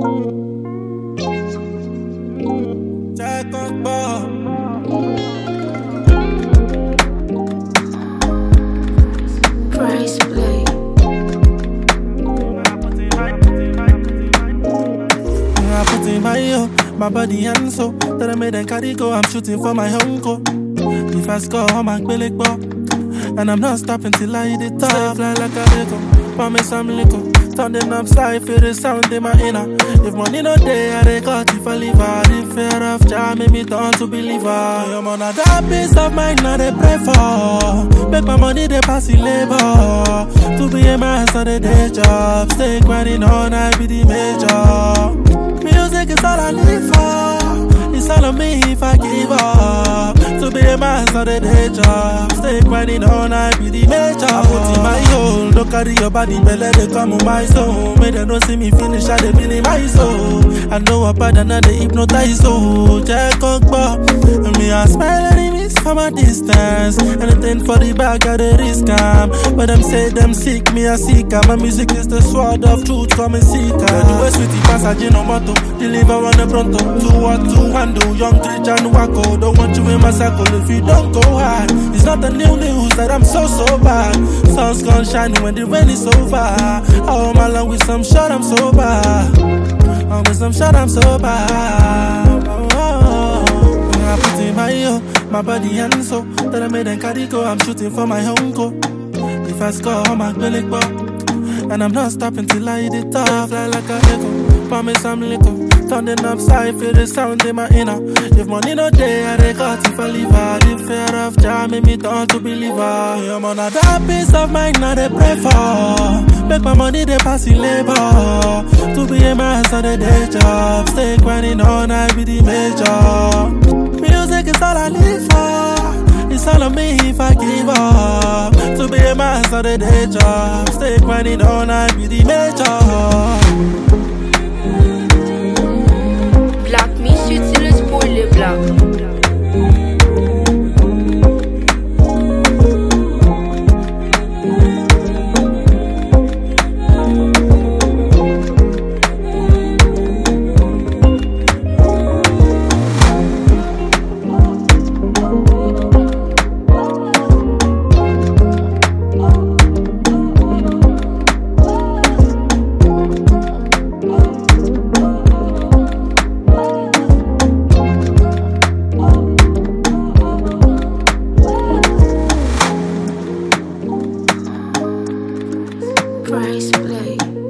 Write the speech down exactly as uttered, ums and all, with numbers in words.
Price play. I put in my yo, my body and soul. That I made and carry go, I'm shooting for my uncle. If I score, I'm a billick ball. And I'm not stopping till I hit the top. Fly like a eagle, promise I'm little. Turning upside, feel the sound in my inner. If money no day, I dey cut if I leave her. The fear of jam make me turn to believer. I'm on a that peace of mind, now they pray for. Make my money, they pass in labor. To be a man, so the day job. Stay grinding all night, be the major. Music is all I live for. It's all on me if I give up. To be a man, so the day job. Stay grinding all night, be the major. I put in my hole, don't carry your body, but let it come on my soul. May they don't see me finish, I they feel in my soul. I know I'm bad and I they hypnotize soul. Jack on bar, and me I smile enemies from a distance. Anything for the bag, I they risk am. But them say them sick, me I seek am. My music is the sword of truth, come and seek am. The way sweetie passage no motto, deliver on the pronto. Two what two handle, young rich and wacko. Don't want you in my circle if you don't go hard. It's not the new news that I'm so so bad. Sun's gonna shine when the rain is over. I hold my long with some shot, I'm sober. Oh, with some shot, I'm sober. Oh, oh, oh. I put in my yo, my body and soul. That I made and carry go, I'm shooting for my uncle. If I score, I'm a billick ball. And I'm not stopping till I hit the top. Fly like a eagle, promise I'm little. Turning upside, feel the sound in my inner. If money no day, I dey cut if I leave her. The fear of jam make me turn to believer. I'm on a that peace of mind, now they pray for. Make my money, they pass in labor. To be a man, so the day job. Stay grinding all night, be the major. Music is all I live for. It's all on me if I give up. To be a man, so the day job. Stay grinding all night, be the major. Black me shit till it's poorly black. Price play.